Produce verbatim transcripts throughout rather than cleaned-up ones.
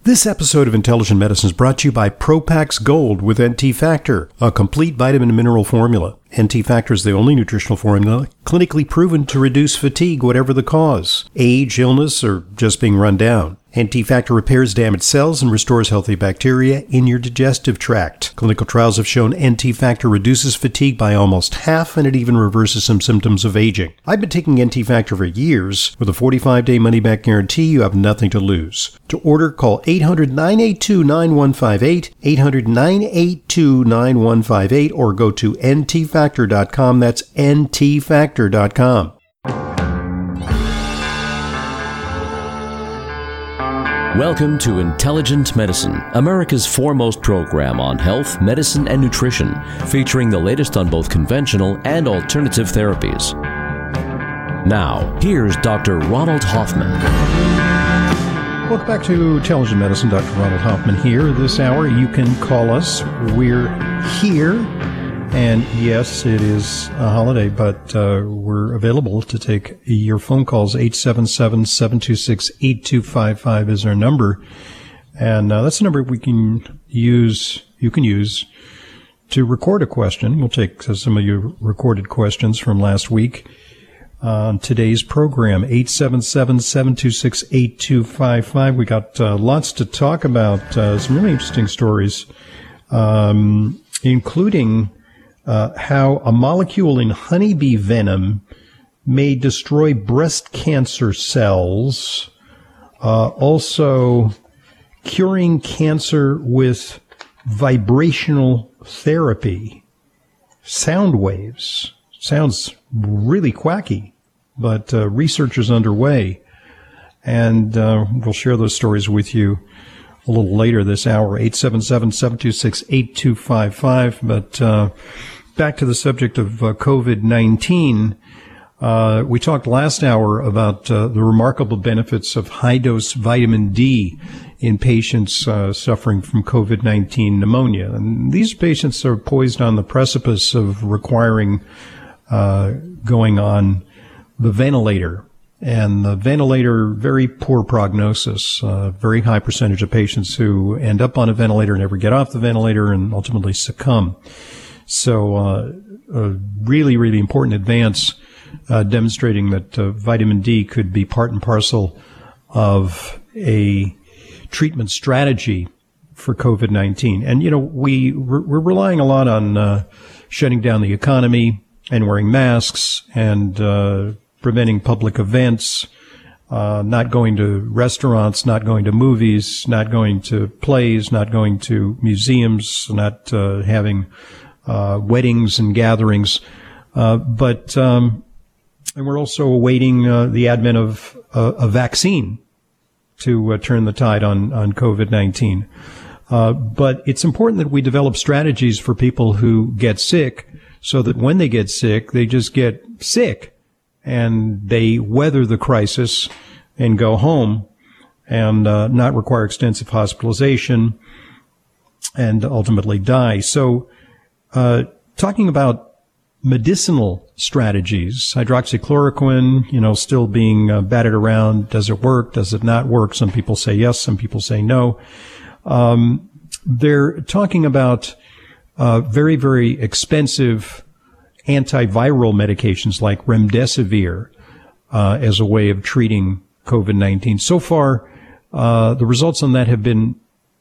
This episode of Intelligent Medicine is brought to you by Propax Gold with N T Factor, a complete vitamin and mineral formula. N T Factor is the only nutritional formula clinically proven to reduce fatigue, whatever the cause, age, illness, or just being run down. N T Factor repairs damaged cells and restores healthy bacteria in your digestive tract. Clinical trials have shown N T Factor reduces fatigue by almost half, and it even reverses some symptoms of aging. I've been taking N T Factor for years. With a forty-five day money-back guarantee, you have nothing to lose. To order, call eight hundred, nine eight two, nine one five eight, eight hundred, nine eight two, nine one five eight, or go to N T factor dot com. That's N T factor dot com. Welcome to Intelligent Medicine, America's foremost program on health, medicine, and nutrition, featuring the latest on both conventional and alternative therapies. Now, here's Doctor Ronald Hoffman. Welcome back to Intelligent Medicine. Doctor Ronald Hoffman here. This hour, you can call us. We're here. And yes, it is a holiday, but uh, we're available to take your phone calls. eight seven seven, seven two six, eight two five five is our number. And uh, that's the number we can use, you can use to record a question. We'll take some of your recorded questions from last week on today's program. eight seven seven, seven two six, eight two five five. We got uh, lots to talk about, uh, some really interesting stories, um, including Uh, how a molecule in honeybee venom may destroy breast cancer cells. Uh, also, curing cancer with vibrational therapy. Sound waves. Sounds really quacky, but uh, research is underway. And uh, we'll share those stories with you a little later this hour. eight seven seven, seven two six, eight two five five. But uh, back to the subject of uh, COVID nineteen. Uh, we talked last hour about uh, the remarkable benefits of high-dose vitamin D in patients uh, suffering from COVID nineteen pneumonia. And these patients are poised on the precipice of requiring uh, going on the ventilator. And the ventilator, very poor prognosis, uh, very high percentage of patients who end up on a ventilator, never get off the ventilator, and ultimately succumb. So uh, a really, really important advance uh, demonstrating that uh, vitamin D could be part and parcel of a treatment strategy for COVID nineteen. And, you know, we, we're relying a lot on uh, shutting down the economy and wearing masks and uh preventing public events, uh, not going to restaurants, not going to movies, not going to plays, not going to museums, not uh, having uh, weddings and gatherings. Uh, but um, and we're also awaiting uh, the advent of uh, a vaccine to uh, turn the tide on, on COVID nineteen. Uh, but it's important that we develop strategies for people who get sick so that when they get sick, they just get sick. And they weather the crisis and go home and uh, not require extensive hospitalization and ultimately die. So uh talking about medicinal strategies, hydroxychloroquine, you know, still being uh, batted around. Does it work? Does it not work? Some people say yes. Some people say no. Um, they're talking about uh very, very expensive antiviral medications like remdesivir uh, as a way of treating COVID nineteen. So far, uh, the results on that have been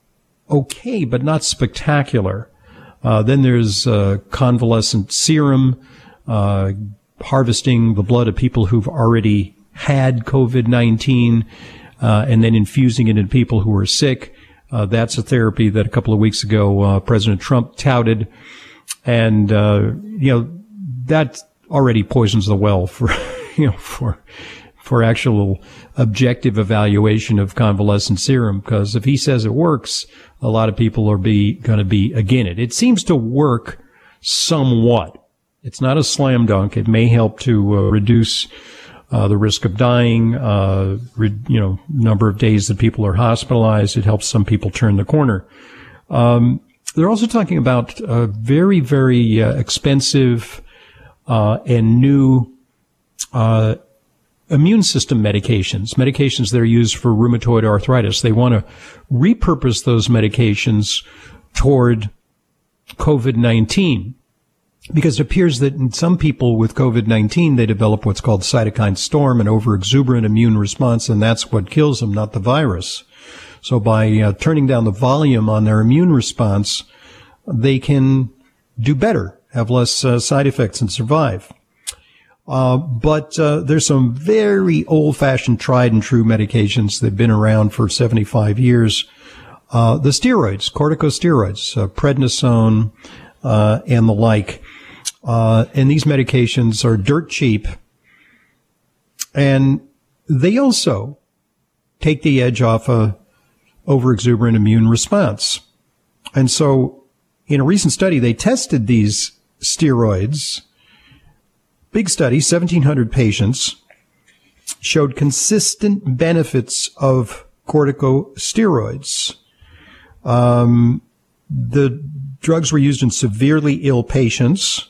okay, but not spectacular. Uh, then there's uh, convalescent serum, uh, harvesting the blood of people who've already had COVID nineteen, uh, and then infusing it in people who are sick. Uh, that's a therapy that a couple of weeks ago uh, President Trump touted. And, uh, you know, that already poisons the well for, you know, for, for actual objective evaluation of convalescent serum. Because if he says it works, a lot of people are be, gonna be against it. It seems to work somewhat. It's not a slam dunk. It may help to uh, reduce, uh, the risk of dying, uh, re, you know, number of days that people are hospitalized. It helps some people turn the corner. Um, they're also talking about, uh, very, very, uh, expensive, Uh, and new uh immune system medications, medications that are used for rheumatoid arthritis. They want to repurpose those medications toward COVID nineteen because it appears that in some people with COVID nineteen, they develop what's called cytokine storm, an overexuberant immune response, and that's what kills them, not the virus. So by uh, turning down the volume on their immune response, they can do better, have less uh, side effects, and survive. Uh, but uh, there's some very old-fashioned, tried-and-true medications that have been around for seventy-five years. Uh, the steroids, corticosteroids, uh, prednisone, uh, and the like. Uh, and these medications are dirt cheap. And they also take the edge off a overexuberant immune response. And so in a recent study, they tested these steroids. Big study, seventeen hundred patients, showed consistent benefits of corticosteroids. Um, the drugs were used in severely ill patients.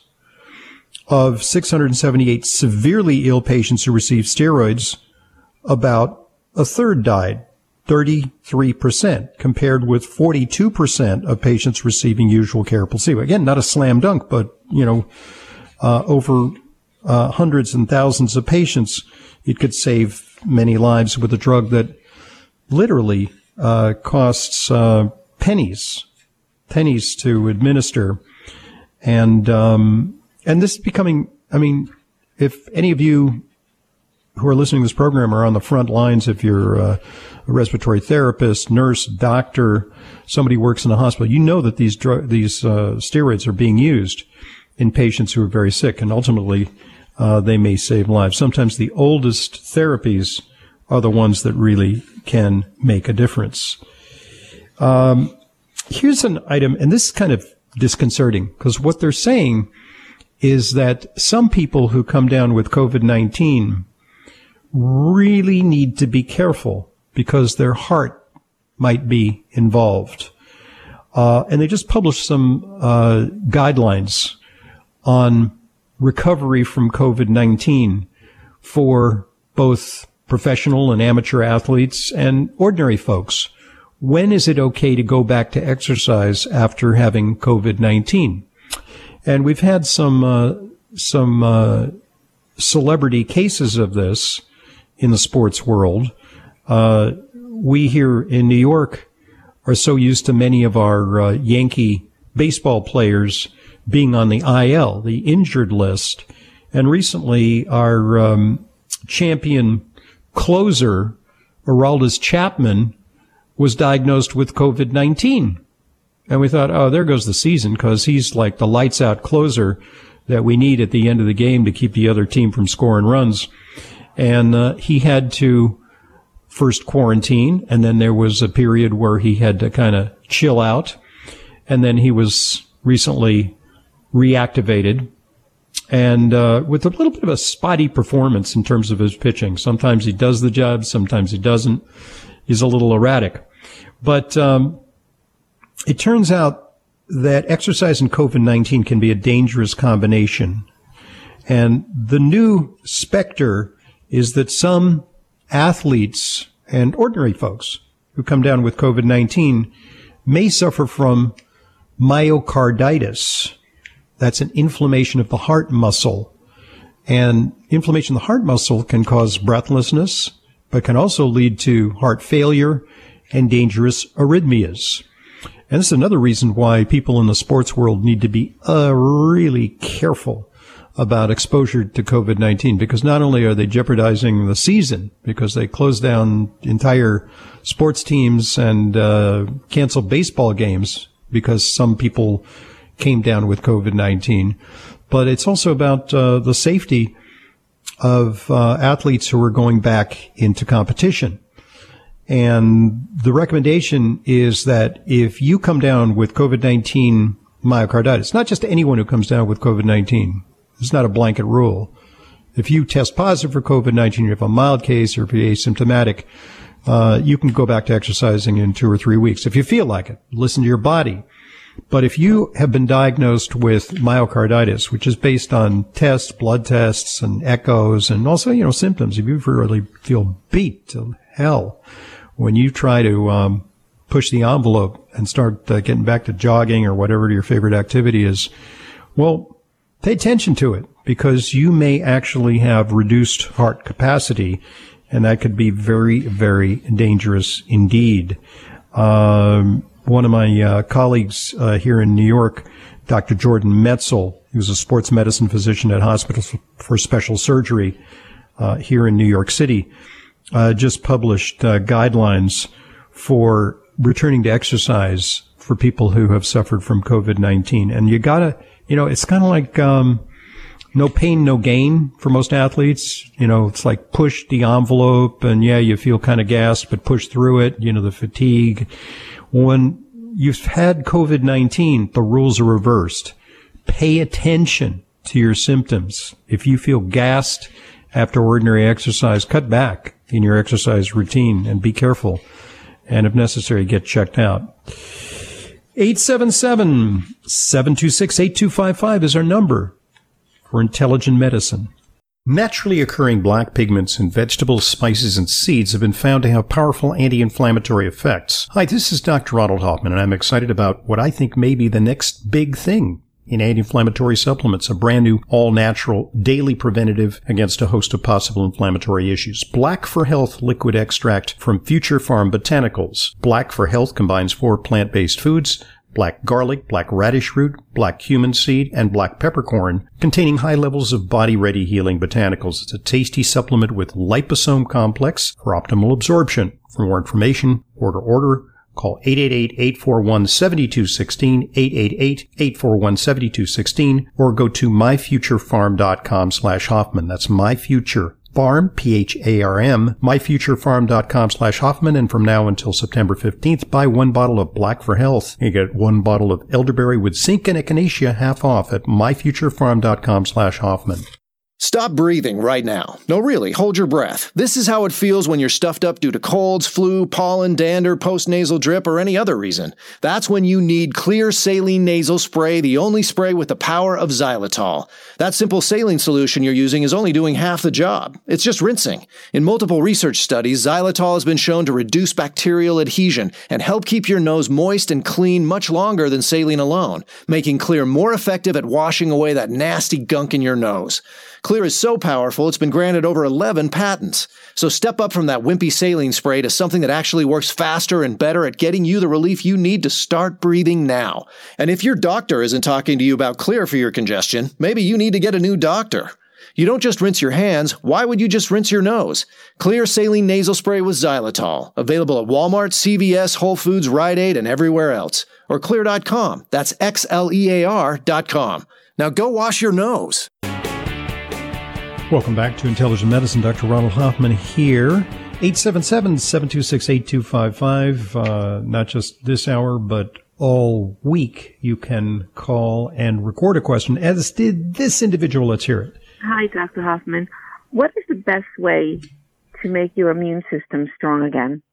Of six hundred seventy-eight severely ill patients who received steroids, about a third died, thirty-three percent, compared with forty-two percent of patients receiving usual care placebo. Again, not a slam dunk, but, you know, uh, over uh, hundreds and thousands of patients, it could save many lives with a drug that literally uh, costs uh, pennies, pennies to administer. And, um, and this is becoming, I mean, if any of you who are listening to this program are on the front lines, if you're uh, a respiratory therapist, nurse, doctor, somebody who works in a hospital, you know that these drug, these uh, steroids are being used in patients who are very sick, and ultimately uh, they may save lives. Sometimes the oldest therapies are the ones that really can make a difference. Um, here's an item, and this is kind of disconcerting, because what they're saying is that some people who come down with COVID nineteen really need to be careful because their heart might be involved. Uh, and they just published some uh, guidelines on recovery from COVID nineteen for both professional and amateur athletes and ordinary folks. When is it okay to go back to exercise after having COVID nineteen? And we've had some uh, some uh, celebrity cases of this in the sports world. Uh, we here in New York are so used to many of our uh, Yankee baseball players being on the I L, the injured list. And recently our um, champion closer, Aroldis Chapman, was diagnosed with COVID nineteen. And we thought, oh, there goes the season, because he's like the lights-out closer that we need at the end of the game to keep the other team from scoring runs. And uh, he had to first quarantine, and then there was a period where he had to kind of chill out. And then he was recently reactivated, and uh, with a little bit of a spotty performance in terms of his pitching. Sometimes he does the job, sometimes he doesn't. He's a little erratic. But um, it turns out that exercise and COVID nineteen can be a dangerous combination. And the new specter is that some athletes and ordinary folks who come down with COVID nineteen may suffer from myocarditis. That's an inflammation of the heart muscle. And inflammation of the heart muscle can cause breathlessness, but can also lead to heart failure and dangerous arrhythmias. And this is another reason why people in the sports world need to be uh, really careful about exposure to COVID nineteen, because not only are they jeopardizing the season because they close down entire sports teams and uh, cancel baseball games because some people came down with COVID nineteen, but it's also about uh, the safety of uh, athletes who are going back into competition. And the recommendation is that if you come down with COVID nineteen myocarditis, not just anyone who comes down with COVID nineteen, it's not a blanket rule. If you test positive for COVID nineteen, you have a mild case, or if you're asymptomatic, uh, you can go back to exercising in two or three weeks. If you feel like it, listen to your body. But if you have been diagnosed with myocarditis, which is based on tests, blood tests, and echoes, and also, you know, symptoms, if you really feel beat to hell when you try to um, push the envelope and start uh, getting back to jogging or whatever your favorite activity is, well, pay attention to it, because you may actually have reduced heart capacity, and that could be very, very dangerous indeed. Um, one of my uh, colleagues uh, here in New York, Doctor Jordan Metzel, who's a sports medicine physician at Hospitals for Special Surgery uh, here in New York City, uh, just published uh, guidelines for returning to exercise for people who have suffered from COVID nineteen. And you gotta, you know, it's kind of like um, no pain, no gain for most athletes. You know, it's like push the envelope, and yeah, you feel kind of gassed, but push through it, you know, the fatigue. When you've had COVID nineteen, the rules are reversed. Pay attention to your symptoms. If you feel gassed after ordinary exercise, cut back in your exercise routine and be careful. And if necessary, get checked out. eight seven seven, seven two six, eight two five five is our number for Intelligent Medicine. Naturally occurring black pigments in vegetables, spices, and seeds have been found to have powerful anti-inflammatory effects. Hi, this is Doctor Ronald Hoffman, and I'm excited about what I think may be the next big thing in anti-inflammatory supplements, a brand new, all-natural, daily preventative against a host of possible inflammatory issues. Black for Health liquid extract from Future Farm Botanicals. Black for Health combines four plant-based foods: black garlic, black radish root, black cumin seed, and black peppercorn, containing high levels of body-ready healing botanicals. It's a tasty supplement with liposome complex for optimal absorption. For more information, order order. Call eight eight eight, eight four one, seven two one six, eight eight eight, eight four one, seven two one six, or go to myfuturefarm.com slash Hoffman. That's myfuturefarm, P H A R M, myfuturefarm.com slash Hoffman. And from now until September fifteenth, buy one bottle of Black for Health. You get one bottle of elderberry with zinc and echinacea half off at myfuturefarm.com slash Hoffman. Stop breathing right now. No, really, hold your breath. This is how it feels when you're stuffed up due to colds, flu, pollen, dander, postnasal drip, or any other reason. That's when you need Clear Saline Nasal Spray, the only spray with the power of xylitol. That simple saline solution you're using is only doing half the job. It's just rinsing. In multiple research studies, xylitol has been shown to reduce bacterial adhesion and help keep your nose moist and clean much longer than saline alone, making Clear more effective at washing away that nasty gunk in your nose. Clear is so powerful, it's been granted over eleven patents. So step up from that wimpy saline spray to something that actually works faster and better at getting you the relief you need to start breathing now. And if your doctor isn't talking to you about Clear for your congestion, maybe you need to get a new doctor. You don't just rinse your hands. Why would you just rinse your nose? Clear Saline Nasal Spray with xylitol. Available at Walmart, C V S, Whole Foods, Rite Aid, and everywhere else. Or clear dot com. That's X L E A R dot com. Now go wash your nose. Welcome back to Intelligent Medicine. Doctor Ronald Hoffman here. eight seven seven, seven two six, eight two five five. Uh, not just this hour, but all week you can call and record a question, as did this individual. Let's hear it. Hi, Doctor Hoffman. What is the best way to make your immune system strong again?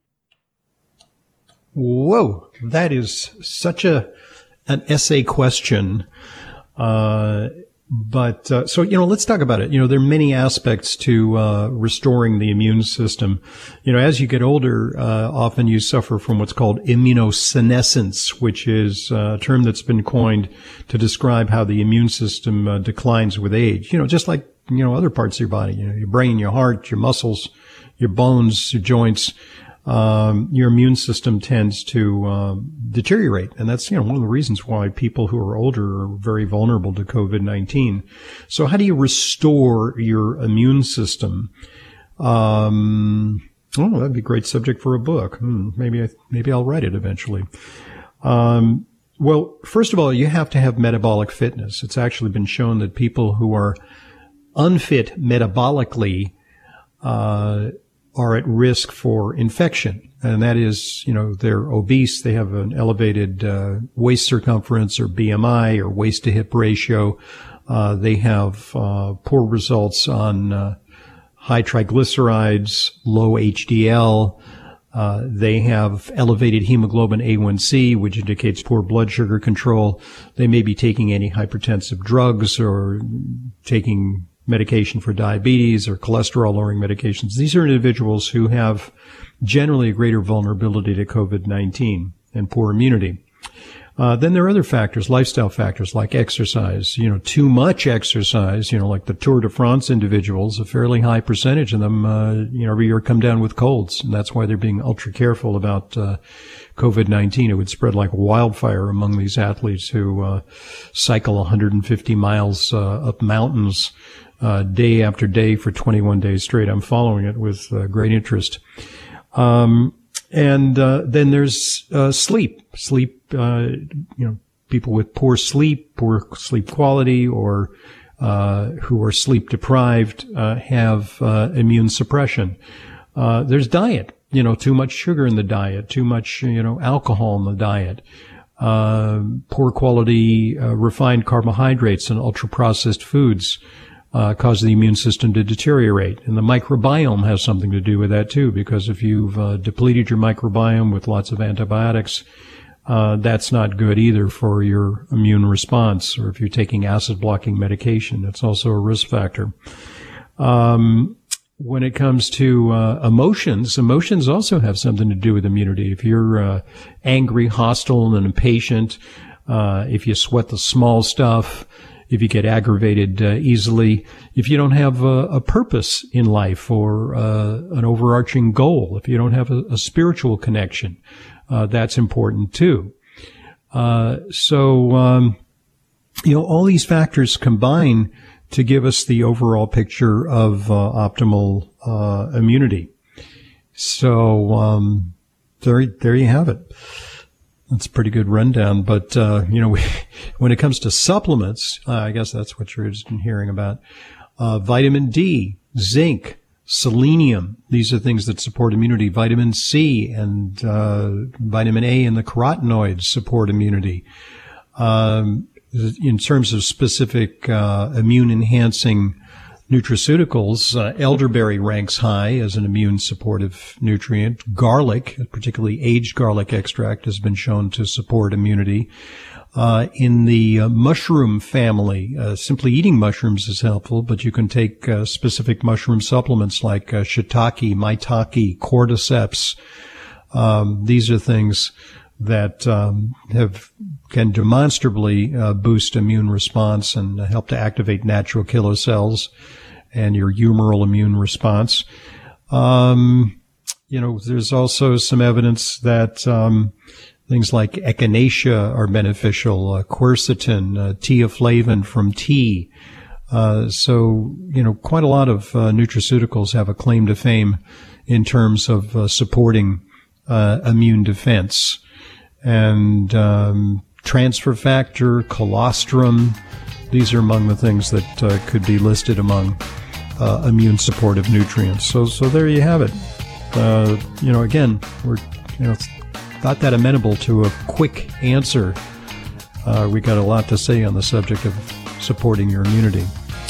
Whoa, that is such a an essay question. Uh But, uh, so, you know, let's talk about it. You know, there are many aspects to, uh, restoring the immune system. You know, as you get older, uh, often you suffer from what's called immunosenescence, which is a term that's been coined to describe how the immune system uh, declines with age. You know, just like, you know, other parts of your body, you know, your brain, your heart, your muscles, your bones, your joints. Um, your immune system tends to um, deteriorate. And that's, you know, one of the reasons why people who are older are very vulnerable to COVID nineteen. So how do you restore your immune system? Um, oh, that'd be a great subject for a book. Hmm, maybe, I, maybe I'll write it eventually. Um, well, first of all, you have to have metabolic fitness. It's actually been shown that people who are unfit metabolically, uh, are at risk for infection. And that is, you know, they're obese, they have an elevated uh, waist circumference or B M I or waist to hip ratio. Uh, they have uh, poor results on uh, high triglycerides, low H D L. Uh, they have elevated hemoglobin A one C, which indicates poor blood sugar control. They may be taking antihypertensive drugs or taking medication for diabetes or cholesterol-lowering medications. These are individuals who have generally a greater vulnerability to COVID nineteen and poor immunity. Uh, then there are other factors, lifestyle factors like exercise. You know, too much exercise, you know, like the Tour de France individuals, a fairly high percentage of them, uh, you know, every year come down with colds. And that's why they're being ultra careful about uh, COVID nineteen. It would spread like wildfire among these athletes who uh, cycle one hundred fifty miles uh, up mountains uh, day after day for twenty-one days straight. I'm following it with uh, great interest. Um, And uh, then there's uh, sleep. Sleep, uh, you know, people with poor sleep, poor sleep quality, or uh, who are sleep deprived uh, have uh, immune suppression. Uh, there's diet. You know, too much sugar in the diet, too much, you know, alcohol in the diet, uh, poor quality uh, refined carbohydrates and ultra-processed foods. Uh, cause the immune system to deteriorate. And the microbiome has something to do with that too, because if you've uh, depleted your microbiome with lots of antibiotics, uh, that's not good either for your immune response. Or if you're taking acid-blocking medication, it's also a risk factor. Um, when it comes to uh, emotions, emotions also have something to do with immunity. If you're uh, angry, hostile, and impatient, uh, if you sweat the small stuff, if you get aggravated uh, easily, if you don't have a, a purpose in life or uh, an overarching goal, if you don't have a, a spiritual connection, uh, that's important too. Uh, so, um, you know, all these factors combine to give us the overall picture of uh, optimal uh, immunity. So, um, there, there you have it. That's a pretty good rundown. But, uh, you know, we, when it comes to supplements, uh, I guess that's what you're interested in hearing about. Uh, vitamin D, zinc, selenium. These are things that support immunity. Vitamin C and, uh, vitamin A and the carotenoids support immunity. Um, in terms of specific, uh, immune enhancing nutraceuticals, uh, elderberry ranks high as an immune supportive nutrient. Garlic, particularly aged garlic extract, has been shown to support immunity. Uh, in the uh, mushroom family, uh, simply eating mushrooms is helpful, but you can take uh, specific mushroom supplements like uh, shiitake, maitake, cordyceps. Um, these are things that um, have can demonstrably uh, boost immune response and help to activate natural killer cells and your humoral immune response. Um, you know, there's also some evidence that um, things like echinacea are beneficial, uh, quercetin, uh, teaflavin from tea. Uh, so, you know, quite a lot of uh, nutraceuticals have a claim to fame in terms of uh, supporting uh, immune defense. And um, transfer factor, colostrum, these are among the things that uh, could be listed among uh, immune supportive nutrients. So, so there you have it. Uh, you know, again, we're you know not that amenable to a quick answer. Uh, we got a lot to say on the subject of supporting your immunity.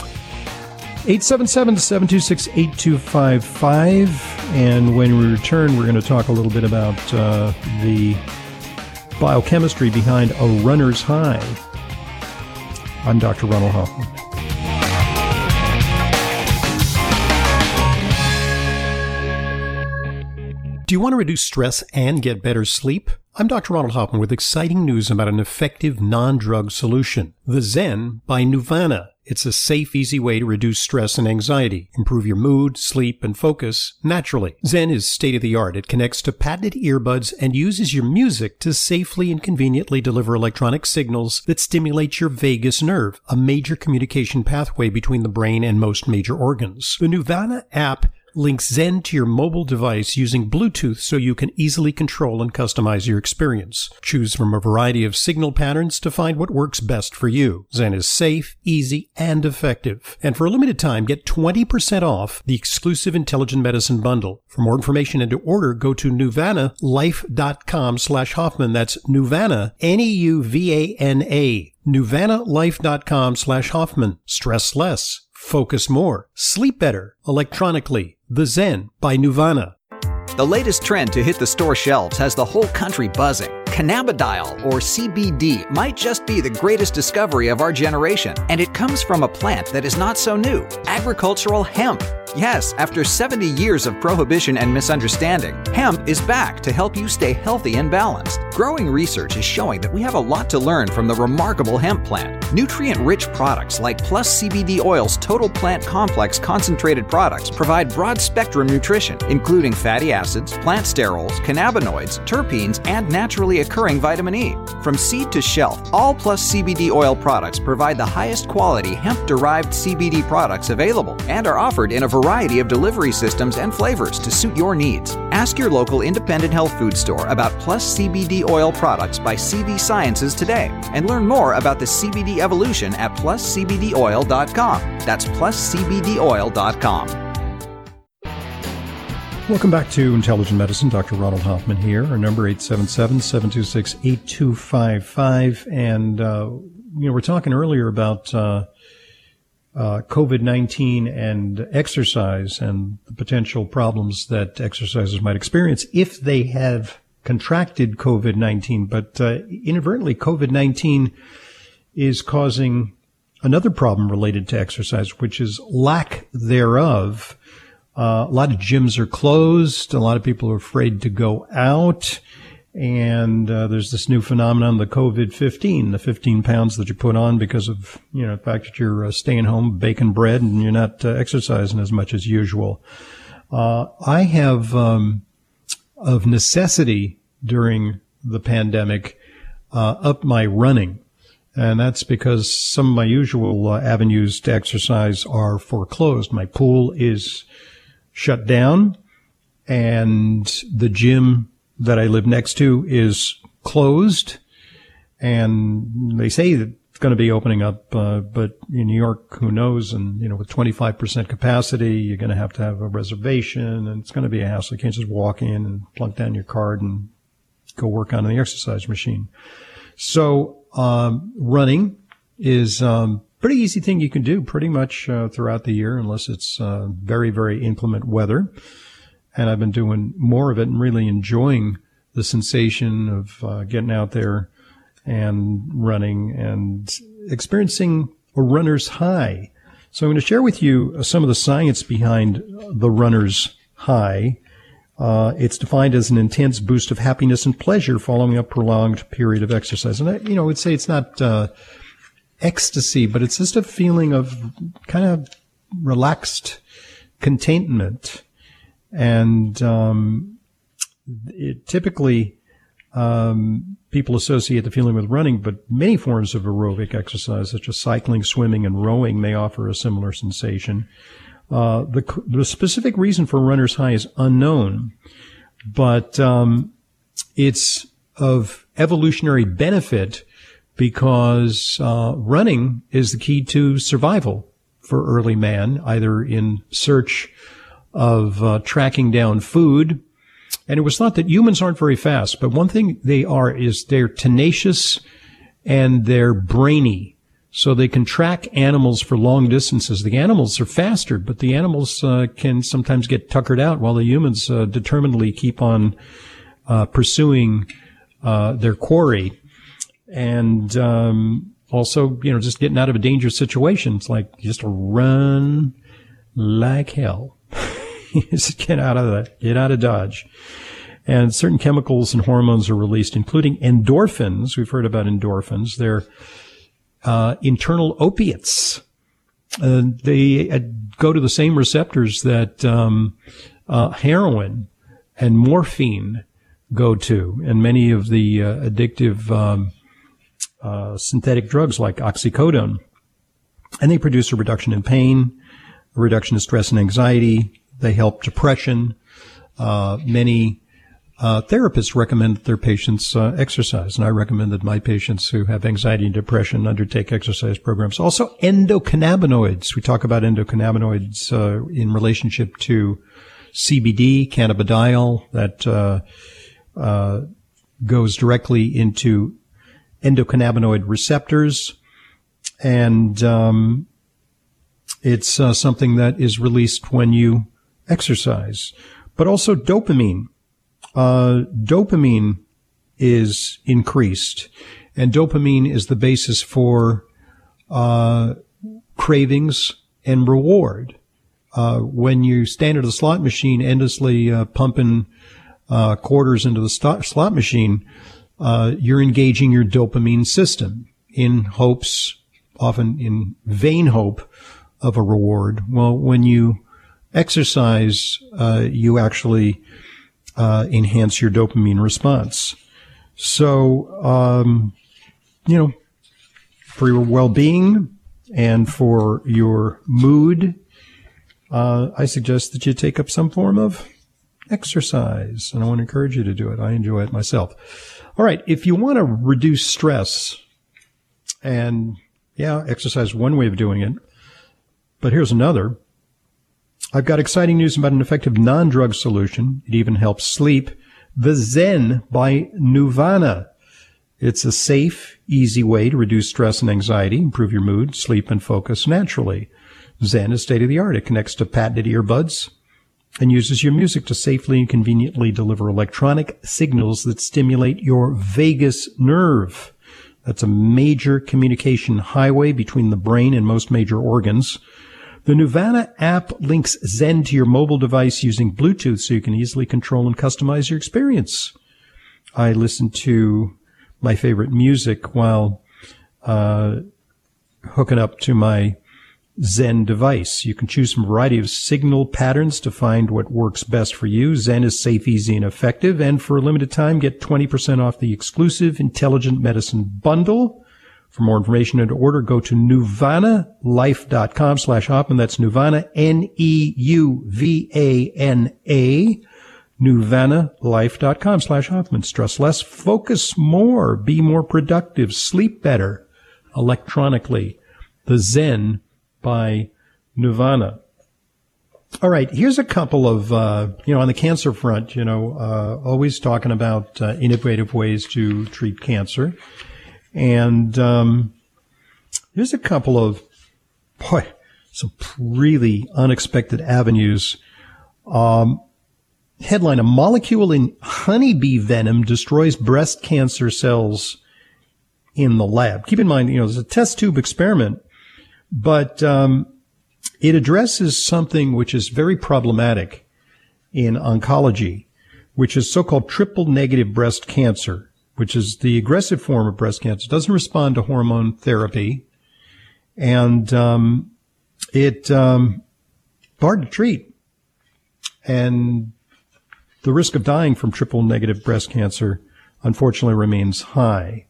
eight seven seven, seven two six, eight two five five. And when we return, we're going to talk a little bit about uh, the biochemistry behind a runner's high. I'm Doctor Ronald Hoffman. Do you want to reduce stress and get better sleep? I'm Doctor Ronald Hoffman with exciting news about an effective non-drug solution, the Zen by Nuvana. It's a safe, easy way to reduce stress and anxiety, improve your mood, sleep, and focus naturally. Zen is state-of-the-art. It connects to patented earbuds and uses your music to safely and conveniently deliver electronic signals that stimulate your vagus nerve, a major communication pathway between the brain and most major organs. The Nuvana app links Zen to your mobile device using Bluetooth so you can easily control and customize your experience. Choose from a variety of signal patterns to find what works best for you. Zen is safe, easy, and effective. And for a limited time, get twenty percent off the exclusive Intelligent Medicine Bundle. For more information and to order, go to nuvanalife.com slash Hoffman. That's Nuvana, N E U V A N A. nuvanalife.com slash Hoffman. Stress less. Focus more. Sleep better. Electronically. The Zen by Nuvana. The latest trend to hit the store shelves has the whole country buzzing. Cannabidiol, or C B D, might just be the greatest discovery of our generation, and it comes from a plant that is not so new, agricultural hemp. Yes, after seventy years of prohibition and misunderstanding, hemp is back to help you stay healthy and balanced. Growing research is showing that we have a lot to learn from the remarkable hemp plant. Nutrient-rich products like Plus C B D Oil's Total Plant Complex concentrated products provide broad-spectrum nutrition, including fatty acids, plant sterols, cannabinoids, terpenes, and naturally occurring vitamin E. From seed to shelf, all Plus C B D Oil products provide the highest quality hemp-derived C B D products available and are offered in a variety of delivery systems and flavors to suit your needs. Ask your local independent health food store about Plus C B D Oil products by C V Sciences today and learn more about the C B D evolution at plus c b d oil dot com. That's plus c b d oil dot com. Welcome back to Intelligent Medicine. Doctor Ronald Hoffman here. Our number eight seven seven, seven two six, eight two five five. And, uh, you know, we're talking earlier about uh, uh, COVID nineteen and exercise and the potential problems that exercisers might experience if they have contracted COVID nineteen. But uh, inadvertently, COVID nineteen is causing another problem related to exercise, which is lack thereof. Uh, a lot of gyms are closed. A lot of people are afraid to go out. And uh, there's this new phenomenon, the COVID fifteen, the fifteen pounds that you put on because of, you know, the fact that you're uh, staying home, baking bread, and you're not uh, exercising as much as usual. Uh, I have, um, of necessity during the pandemic, uh, upped my running. And that's because some of my usual uh, avenues to exercise are foreclosed. My pool is shut down, and the gym that I live next to is closed. And they say that it's going to be opening up, uh, but in New York, who knows? And, you know, with twenty-five percent capacity, you're going to have to have a reservation, and it's going to be a hassle. You can't just walk in and plunk down your card and go work on the exercise machine. So um, running is um pretty easy thing you can do pretty much uh, throughout the year, unless it's uh, very, very inclement weather. And I've been doing more of it and really enjoying the sensation of uh, getting out there and running and experiencing a runner's high. So I'm going to share with you some of the science behind the runner's high. Uh, it's defined as an intense boost of happiness and pleasure following a prolonged period of exercise. And I, you know, I would say it's not uh, ecstasy, but it's just a feeling of kind of relaxed contentment. And um, it typically um, people associate the feeling with running, but many forms of aerobic exercise, such as cycling, swimming, and rowing, may offer a similar sensation. Uh, the, the specific reason for runner's high is unknown, but um, it's of evolutionary benefit because uh, running is the key to survival for early man, either in search of uh, tracking down food. And it was thought that humans aren't very fast, but one thing they are is they're tenacious and they're brainy. So they can track animals for long distances. The animals are faster, but the animals uh, can sometimes get tuckered out while the humans uh, determinedly keep on uh, pursuing uh, their quarry. And um, also, you know, just getting out of a dangerous situation. It's like just run like hell. Just get out of that, get out of Dodge. And certain chemicals and hormones are released, including endorphins. We've heard about endorphins. They're uh, internal opiates. Uh, they uh, go to the same receptors that um, uh, heroin and morphine go to, and many of the uh, addictive um, uh, synthetic drugs like oxycodone. And they produce a reduction in pain, a reduction in stress and anxiety. They help depression. Uh, many uh, therapists recommend that their patients uh, exercise, and I recommend that my patients who have anxiety and depression undertake exercise programs. Also, endocannabinoids. We talk about endocannabinoids uh, in relationship to C B D, cannabidiol, that uh, uh, goes directly into endocannabinoid receptors, and um, it's uh, something that is released when you exercise. but also dopamine. Uh, dopamine is increased, and dopamine is the basis for uh, cravings and reward. Uh, when you stand at a slot machine endlessly uh, pumping uh, quarters into the st- slot machine, uh, you're engaging your dopamine system in hopes, often in vain hope, of a reward. Well, when you exercise, uh, you actually uh, enhance your dopamine response. So, um, you know, for your well-being and for your mood, uh, I suggest that you take up some form of exercise, and I want to encourage you to do it. I enjoy it myself. All right, if you want to reduce stress, and yeah, exercise is one way of doing it, but here's another. I've got exciting news about an effective non-drug solution. It even helps sleep. The Zen by Nuvana. It's a safe, easy way to reduce stress and anxiety, improve your mood, sleep, and focus naturally. Zen is state-of-the-art. It connects to patented earbuds and uses your music to safely and conveniently deliver electronic signals that stimulate your vagus nerve. That's a major communication highway between the brain and most major organs. The Nuvana app links Zen to your mobile device using Bluetooth so you can easily control and customize your experience. I listen to my favorite music while uh, hooking up to my Zen device. You can choose from a variety of signal patterns to find what works best for you. Zen is safe, easy, and effective. And for a limited time, get twenty percent off the exclusive Intelligent Medicine Bundle. For more information and to order, go to NuvanaLife.com slash Hoffman. That's Nuvana, N E U V A N A, NuvanaLife.com slash Hoffman. Stress less, focus more, be more productive, sleep better electronically. The Zen by Nuvana. All right, here's a couple of, uh, you know, on the cancer front, you know, uh, always talking about uh, innovative ways to treat cancer. And um, here's a couple of, boy, some really unexpected avenues. Um, headline, a molecule in honeybee venom destroys breast cancer cells in the lab. Keep in mind, you know, there's a test tube experiment, but um, it addresses something which is very problematic in oncology, which is so-called triple-negative breast cancer, which is the aggressive form of breast cancer. It doesn't respond to hormone therapy, and um, it um, hard to treat. And the risk of dying from triple-negative breast cancer, unfortunately, remains high.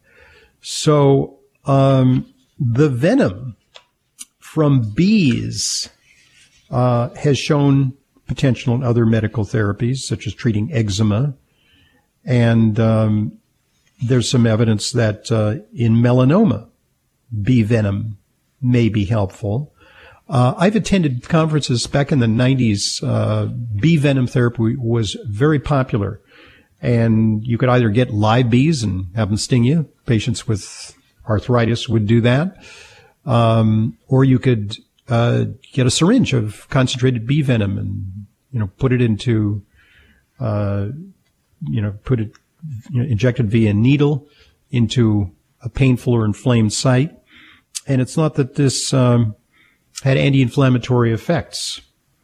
So um, the venom from bees uh, has shown potential in other medical therapies, such as treating eczema, and um, there's some evidence that uh, in melanoma, bee venom may be helpful. Uh, I've attended conferences back in the nineties. Uh, bee venom therapy was very popular, and you could either get live bees and have them sting you. Patients with arthritis would do that. Um, or you could uh, get a syringe of concentrated bee venom and, you know, put it into, uh, you know, put it, you know, injected via needle into a painful or inflamed site. And it's not that this um, had anti-inflammatory effects.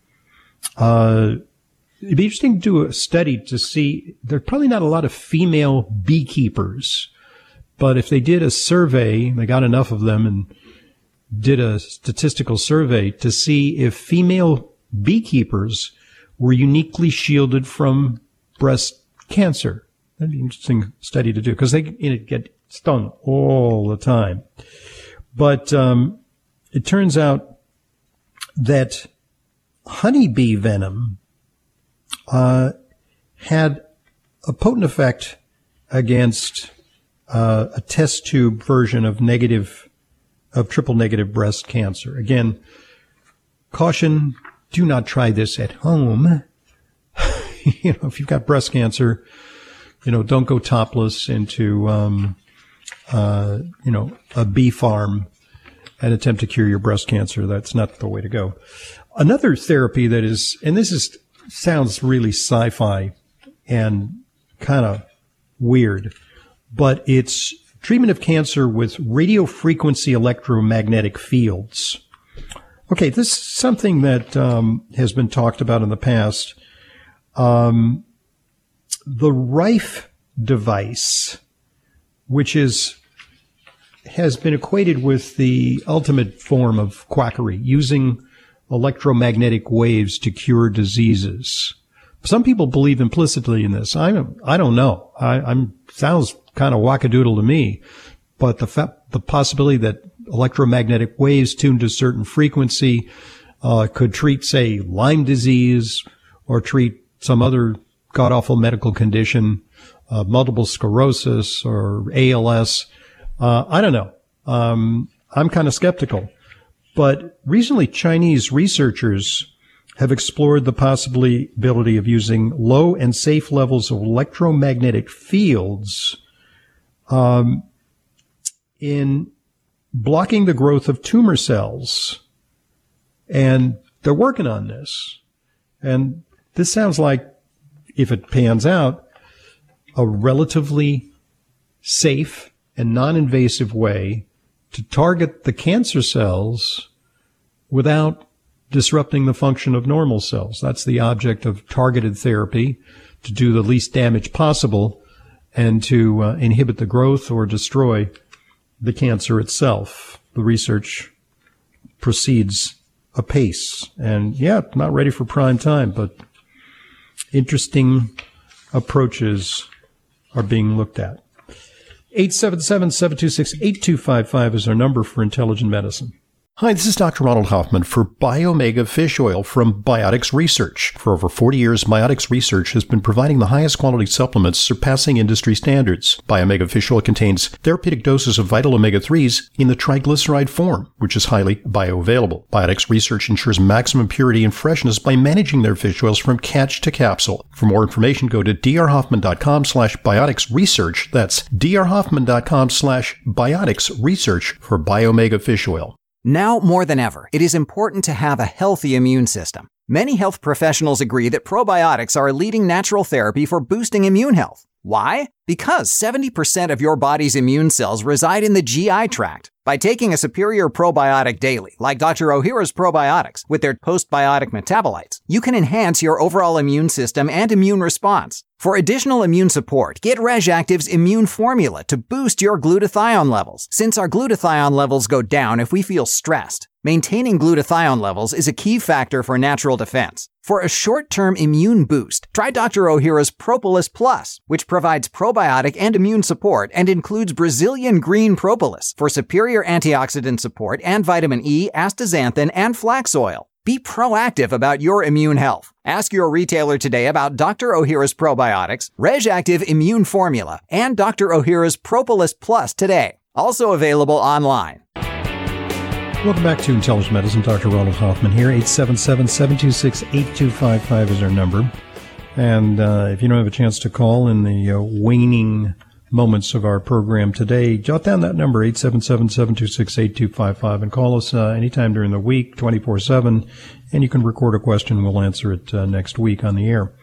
Uh, it'd be interesting to do a study to see, there's probably not a lot of female beekeepers, but if they did a survey, they got enough of them and did a statistical survey to see if female beekeepers were uniquely shielded from breast cancer. That'd be an interesting study to do because they you know, get stung all the time. But um, it turns out that honeybee venom uh, had a potent effect against uh, a test tube version of negative, of triple negative breast cancer. Again, caution, do not try this at home. You know, if you've got breast cancer, you know, don't go topless into, um, uh, you know, a bee farm and attempt to cure your breast cancer. That's not the way to go. Another therapy that is, and this is sounds really sci-fi and kind of weird, but it's treatment of cancer with radio frequency electromagnetic fields. Okay, this is something that um, has been talked about in the past. Um, the Rife device, which is has been equated with the ultimate form of quackery, using electromagnetic waves to cure diseases. Some people believe implicitly in this. I don't, I don't know. I, I'm sounds kind of wackadoodle to me, but the fa- the possibility that electromagnetic waves tuned to a certain frequency uh, could treat, say, Lyme disease or treat some other god-awful medical condition, uh, multiple sclerosis or A L S. Uh, I don't know. Um, I'm kind of skeptical. But recently, Chinese researchers have explored the possibility of using low and safe levels of electromagnetic fields um, in blocking the growth of tumor cells. And they're working on this. And this sounds like, if it pans out, a relatively safe and non-invasive way to target the cancer cells without disrupting the function of normal cells. That's the object of targeted therapy, to do the least damage possible and to uh, inhibit the growth or destroy the cancer itself. The research proceeds apace. And yeah, not ready for prime time, but interesting approaches are being looked at. eight seven seven, seven two six, eight two five five is our number for Intelligent Medicine. Hi, this is Doctor Ronald Hoffman for Biomega Fish Oil from Biotics Research. For over forty years, Biotics Research has been providing the highest quality supplements surpassing industry standards. Biomega Fish Oil contains therapeutic doses of vital omega threes in the triglyceride form, which is highly bioavailable. Biotics Research ensures maximum purity and freshness by managing their fish oils from catch to capsule. For more information, go to drhoffman.com slash biotics research. That's drhoffman.com slash biotics research for Biomega Fish Oil. Now more than ever, it is important to have a healthy immune system. Many health professionals agree that probiotics are a leading natural therapy for boosting immune health. Why? Because seventy percent of your body's immune cells reside in the G I tract. By taking a superior probiotic daily, like Doctor Ohhira's probiotics, with their postbiotic metabolites, you can enhance your overall immune system and immune response. For additional immune support, get RegActive's Immune Formula to boost your glutathione levels, since our glutathione levels go down if we feel stressed. Maintaining glutathione levels is a key factor for natural defense. For a short-term immune boost, try Doctor Ohhira's Propolis Plus, which provides probiotic and immune support and includes Brazilian green propolis for superior antioxidant support and vitamin E, astaxanthin, and flax oil. Be proactive about your immune health. Ask your retailer today about Doctor Ohhira's probiotics, RegActive Immune Formula, and Doctor Ohhira's Propolis Plus today. Also available online. Welcome back to Intelligent Medicine. Doctor Ronald Hoffman here. eight seven seven, seven two six, eight two five five is our number. And uh, if you don't have a chance to call in the uh, waning moments of our program today, jot down that number, eight seven seven, seven two six, eight two five five, and call us uh, anytime during the week, twenty-four seven, and you can record a question. We'll answer it uh, next week on the air.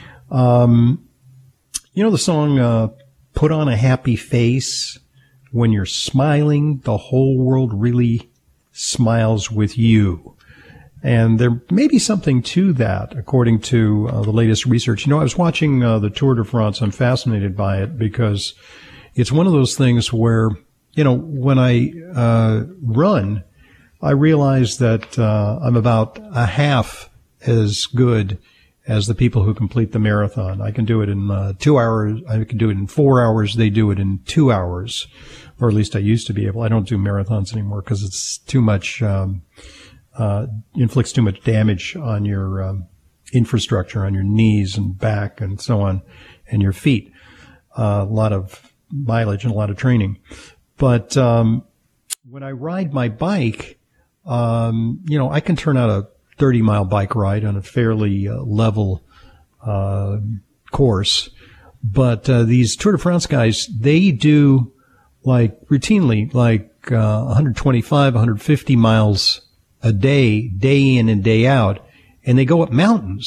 Um, you know the song, uh, Put on a Happy Face? When you're smiling, the whole world really smiles with you. And there may be something to that, according to uh, the latest research. You know, I was watching uh, the Tour de France. I'm fascinated by it because it's one of those things where, you know, when I uh, run, I realize that uh, I'm about a half as good as the people who complete the marathon. I can do it in uh, two hours. I can do it in four hours. They do it in two hours. Or at least I used to be able. I don't do marathons anymore because it's too much, um, uh, inflicts too much damage on your um, infrastructure, on your knees and back and so on, and your feet. Uh, a lot of mileage and a lot of training. But um, when I ride my bike, um, you know, I can turn out a thirty-mile bike ride on a fairly uh, level uh, course. But uh, these Tour de France guys, they do like routinely, like uh, one twenty-five, one fifty miles a day, day in and day out, and they go up mountains.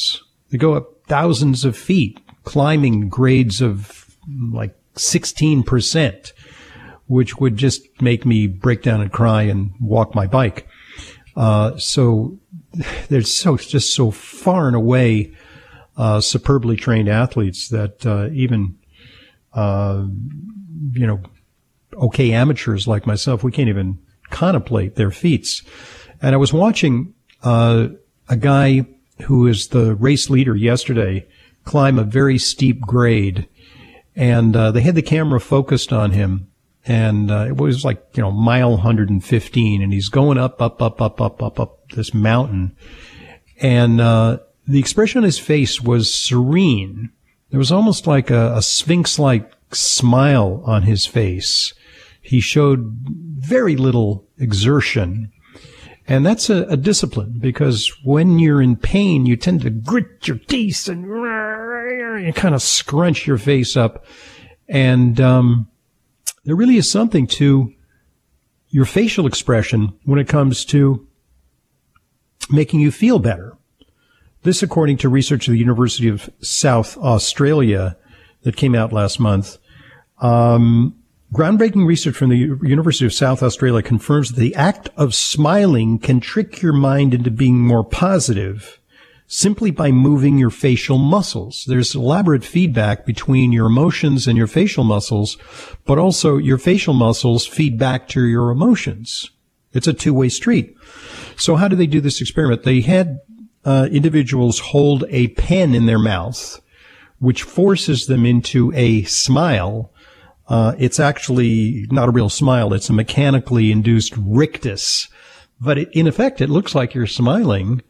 They go up thousands of feet, climbing grades of like sixteen percent, which would just make me break down and cry and walk my bike. Uh, so they're so, just so far and away, uh, superbly trained athletes that, uh, even, uh, you know, okay amateurs like myself, we can't even contemplate their feats. And I was watching, uh, a guy who is the race leader yesterday climb a very steep grade. And, uh, they had the camera focused on him. And, uh, it was like, you know, mile one hundred fifteen, and he's going up, up, up, up, up, up, up this mountain. And, uh, the expression on his face was serene. There was almost like a, a sphinx-like smile on his face. He showed very little exertion. And that's a, a discipline, because when you're in pain, you tend to grit your teeth and you kind of scrunch your face up. And, um, there really is something to your facial expression when it comes to making you feel better. This, according to research at the University of South Australia that came out last month. Um, groundbreaking research from the University of South Australia confirms that the act of smiling can trick your mind into being more positive simply by moving your facial muscles. There's elaborate feedback between your emotions and your facial muscles, but also your facial muscles feed back to your emotions. It's a two-way street. So how do they do this experiment? They had uh, individuals hold a pen in their mouth, which forces them into a smile. Uh, it's actually not a real smile. It's a mechanically induced rictus. But it, in effect, it looks like you're smiling.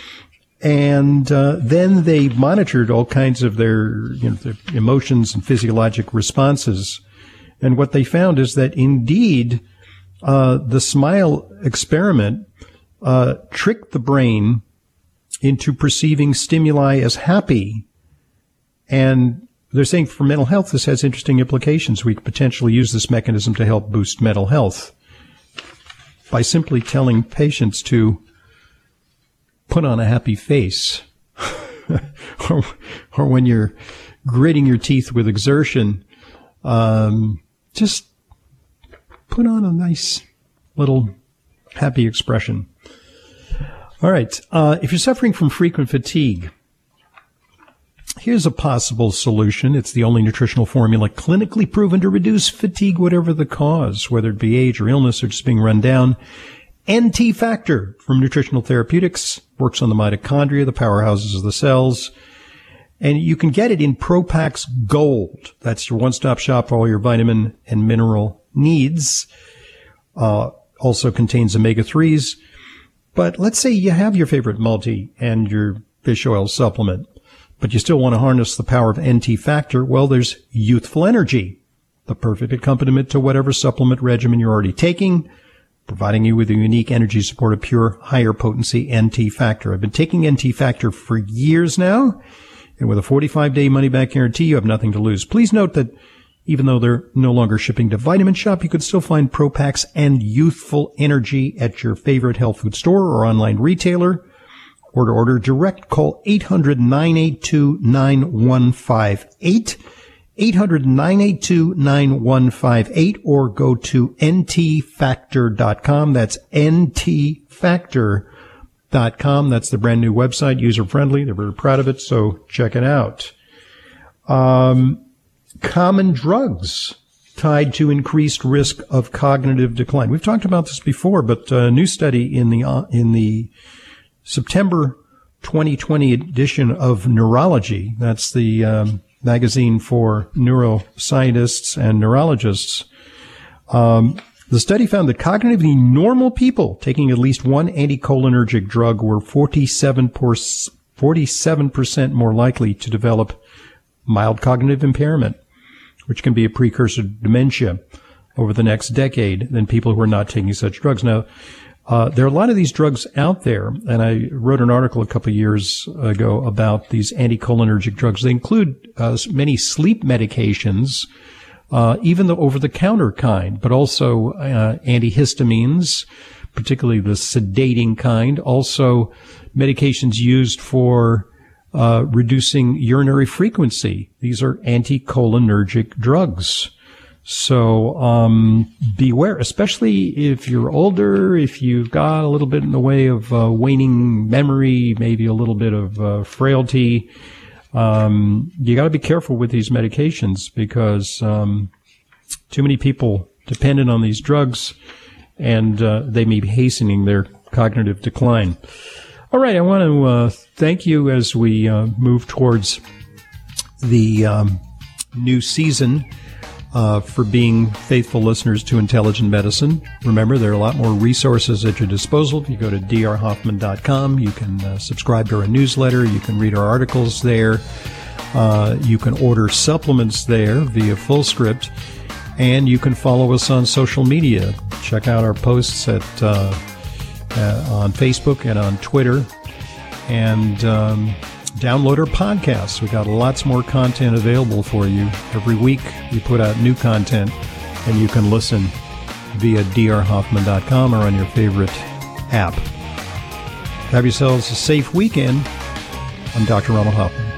And uh, then they monitored all kinds of their, you know, their emotions and physiologic responses. And what they found is that indeed uh, the smile experiment uh, tricked the brain into perceiving stimuli as happy. And they're saying for mental health, this has interesting implications. We could potentially use this mechanism to help boost mental health by simply telling patients to put on a happy face. or, or when you're gritting your teeth with exertion, um, just put on a nice little happy expression. All right. Uh, if you're suffering from frequent fatigue, here's a possible solution. It's the only nutritional formula clinically proven to reduce fatigue, whatever the cause, whether it be age or illness or just being run down. N T Factor from Nutritional Therapeutics works on the mitochondria, the powerhouses of the cells. And you can get it in Propax Gold. That's your one-stop shop for all your vitamin and mineral needs. Uh, also contains omega threes. But let's say you have your favorite multi and your fish oil supplement, but you still want to harness the power of N T Factor. Well, there's Youthful Energy, the perfect accompaniment to whatever supplement regimen you're already taking, providing you with a unique energy support of pure, higher potency N T Factor. I've been taking N T Factor for years now, and with a forty-five day money-back guarantee, you have nothing to lose. Please note that even though they're no longer shipping to Vitamin Shop, you could still find Propax and Youthful Energy at your favorite health food store or online retailer. Or to order direct, call eight hundred, nine eight two, nine one five eight. eight hundred, nine eight two, nine one five eight, or go to N T factor dot com. That's N T factor dot com. That's the brand new website, user-friendly. They're very proud of it, so check it out. Um, common drugs tied to increased risk of cognitive decline. We've talked about this before, but a new study in the uh, in the September twenty twenty edition of Neurology, that's the um, magazine for neuroscientists and neurologists. Um, the study found that cognitively normal people taking at least one anticholinergic drug were forty-seven percent more likely to develop mild cognitive impairment, which can be a precursor to dementia over the next decade, than people who are not taking such drugs. Now, Uh, there are a lot of these drugs out there, and I wrote an article a couple of years ago about these anticholinergic drugs. They include uh, many sleep medications, uh, even the over-the-counter kind, but also uh, antihistamines, particularly the sedating kind, also medications used for uh, reducing urinary frequency. These are anticholinergic drugs. So um, beware, especially if you're older, if you've got a little bit in the way of uh, waning memory, maybe a little bit of uh, frailty. Um, you got to be careful with these medications because um, too many people dependent on these drugs, and uh, they may be hastening their cognitive decline. All right, I want to uh, thank you as we uh, move towards the um, new season. Uh, for being faithful listeners to Intelligent Medicine. Remember, there are a lot more resources at your disposal. If you go to d r hoffman dot com, you can uh, subscribe to our newsletter. You can read our articles there. Uh, you can order supplements there via FullScript. And you can follow us on social media. Check out our posts at uh, uh, on Facebook and on Twitter. And um, download our podcasts. We got lots more content available for you. Every week we put out new content, and you can listen via d r hoffman dot com or on your favorite app. Have yourselves a safe weekend. I'm Doctor Ronald Hoffman.